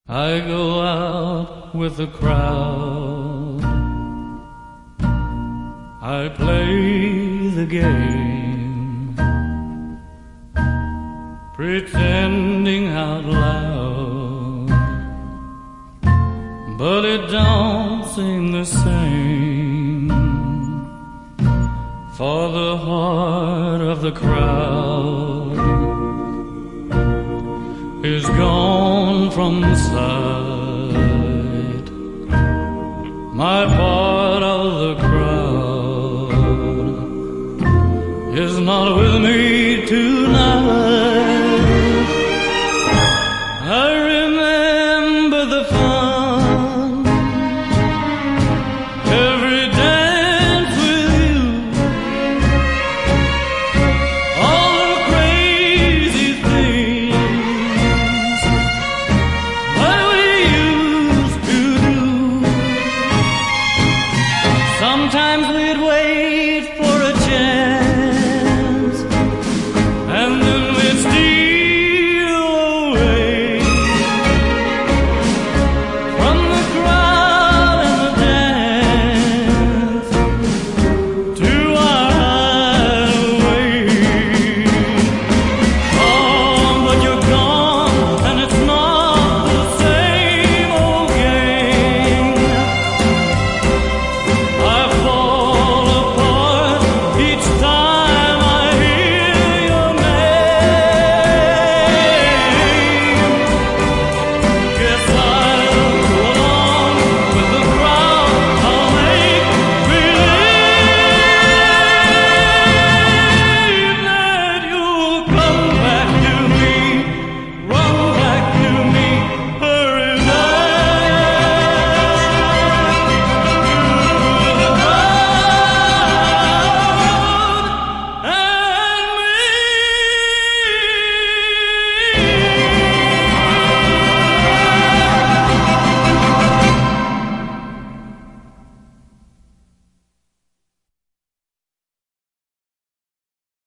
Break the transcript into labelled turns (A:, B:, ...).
A: I go out with the crowd, I play the game, pretending out loud, but it don't seem the same, for the heart of the crowd is gone from sight. My part of the crowd is not with